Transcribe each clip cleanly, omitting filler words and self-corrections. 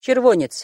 Червонец.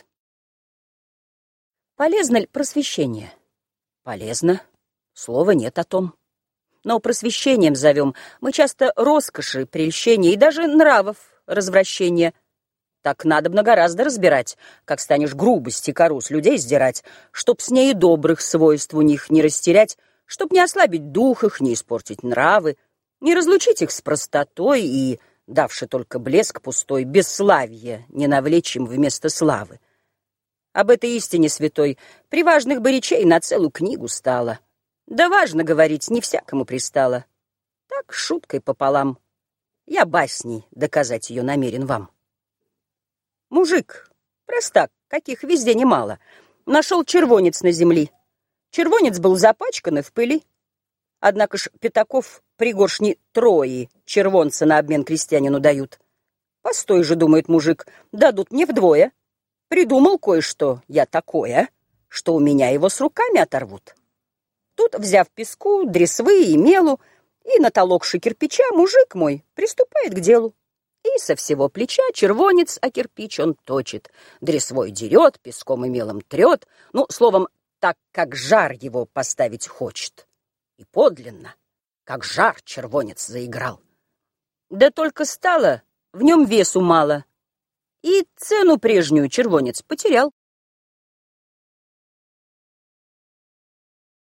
Полезно ли просвещение? Полезно. Слова нет о том. Но просвещением зовем мы часто роскоши, прельщения и даже нравов развращения. Так надобно гораздо разбирать, как станешь грубость и кору с людей сдирать, чтоб с ней и добрых свойств у них не растерять, чтоб не ослабить дух их, не испортить нравы, не разлучить их с простотой и, давши только блеск пустой, бесславие не навлечь им вместо славы. Об этой истине святой при важных бы речей на целую книгу стало. Да важно говорить не всякому пристало. Так, шуткой пополам, я басней доказать ее намерен вам. Мужик, простак, каких везде немало, нашел червонец на земли. Червонец был запачкан и в пыли. Однако ж пятаков пригоршни трои червонца на обмен крестьянину дают. Постой же, думает мужик, дадут мне вдвое. Придумал кое-что я такое, что у меня его с руками оторвут. Тут, взяв песку, дресвы и мелу, и натолокши кирпича, мужик мой приступает к делу. И со всего плеча червонец, а кирпич он точит, дресвой дерет, песком и мелом трет, ну, словом, так, как жар его поставить хочет. И подлинно, как жар червонец заиграл. Да только стало в нем весу мало, и цену прежнюю червонец потерял.